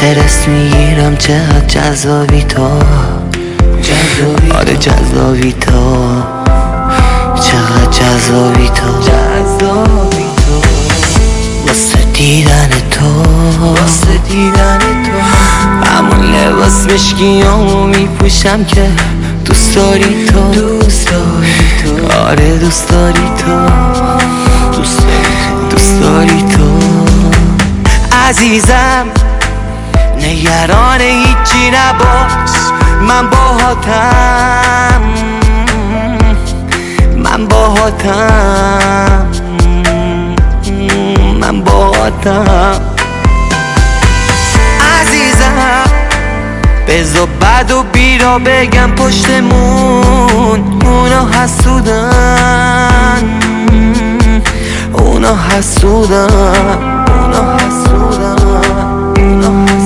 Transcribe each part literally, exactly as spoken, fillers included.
استرس میگیرم چقدر جذابی تو، جذابی آره جذابی تو، چقدر جذابی تو، جذابی تو، واسه دیدن تو، واسه دیدن تو همون لباس مشکیامو میپوشم که دوست داری تو، دوست داری تو، آره دوست داری تو، دوست داری تو، دوست داری تو عزیزم. نگران هیچی نباش، من باهاتم، من باهاتم، من باهاتم عزیزم. بذار بد و بیرا بگم پشتمون، اونا حسودن، اونا حسودن، اونا حسودن، اونا حسودن.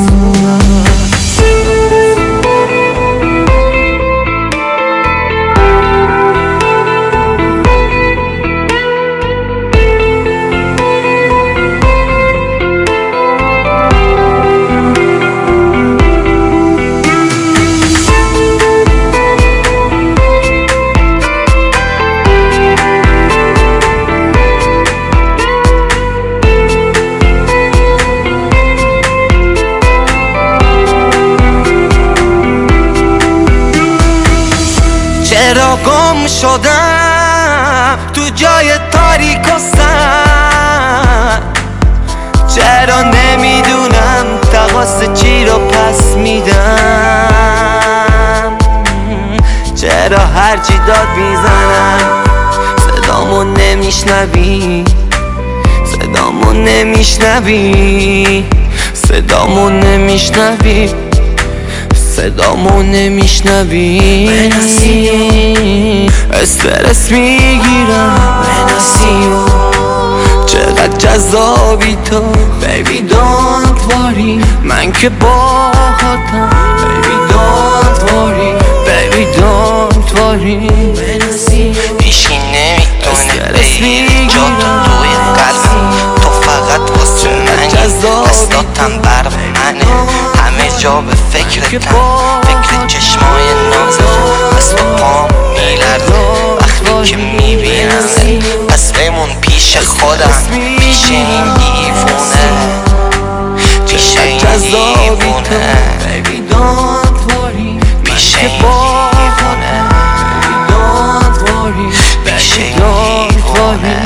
چرا گم شدم تو جای تاریک و سر، چرا نمیدونم تقاص چی رو پس میدم، چرا هرچی داد میزنم صدامو نمیشنوی، صدامو نمیشنوی، صدامو نمیشنوی، صدامو نمیشنوی. استرس میگیرم بناسیو، چقدر جذابی تو baby don't worry، من که باهاتم baby don't worry، baby don't worry. هیچی نمیتونه بگیره جا تو توی قلبم، تو فقط واسه منی، دستاتم بر منه، همه جا به فکرتم، فکر چشمای نازت، از تو پام میلرزه وقتی که میبینم، پس بمون پیش خودم، پیش این دیوونه، پیش این دیوونه، پیش این دیوونه، پیش این دیوونه.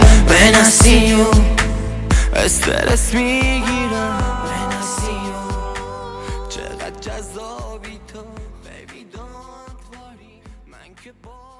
استرس میگیرم بناسیو، چقدر جذابی تو baby don't worry، من که با